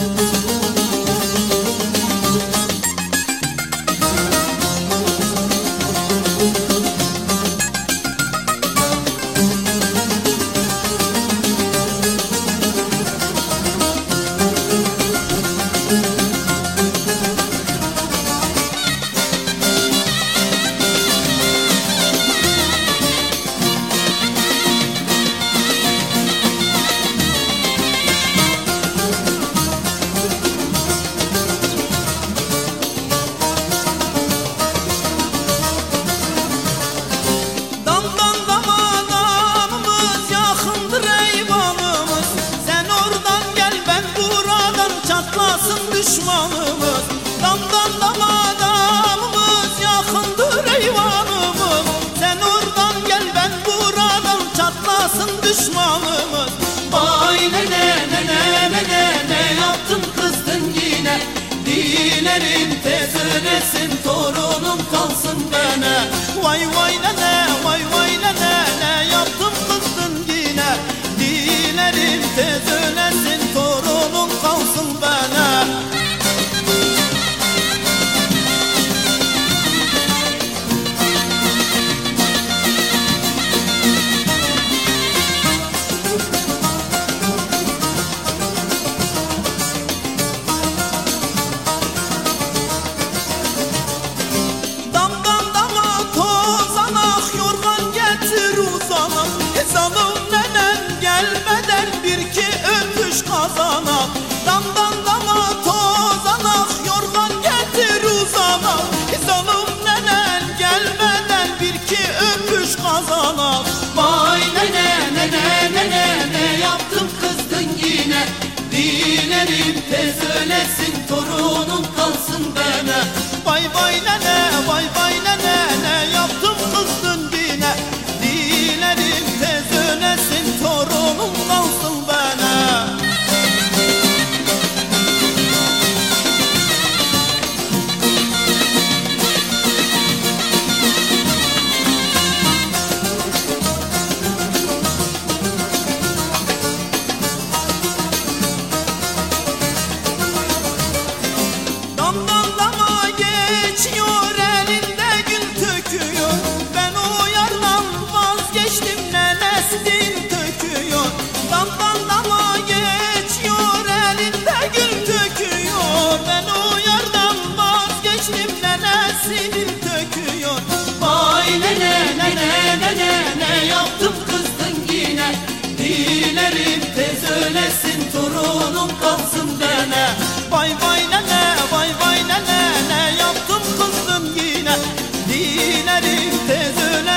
Düşmanımız damdan dama damımız yakındır eyvanımız. Sen oradan gel ben buradan çatlasın düşmanımız. Vay ne yaptın kızdın yine. Dilerim tez ölesin torunum kalsın bana. Vay ne yaptın kızdın yine. Dilerim tez ölesin torunum kalsın bana. Zalım nenen gelmeden bir ki öpüş kazanak. Damdan dama tozanak yorgan getir uzanak. Zalım nenen gelmeden bir ki öpüş kazanak. Vay ne yaptın kızdın yine. Dilerim tez ölesin torunum kalsın bana. Vay ne yaptın kızdın yine. Dilerim tez ölesin torunum kalsın bana. Damdan dama geçiyor elinde gül töküyor. Ben o yardan vazgeçtim nenesi dil töküyor. Damdan dama geçiyor elinde gül töküyor. Ben o yardan vazgeçtim nenesi dil töküyor. Vay ne yaptım kızdın yine. Dilerim tez ölesin torunum kalsın bana. Vay ne yaptım kızdın yine. Dilerim tez ölesin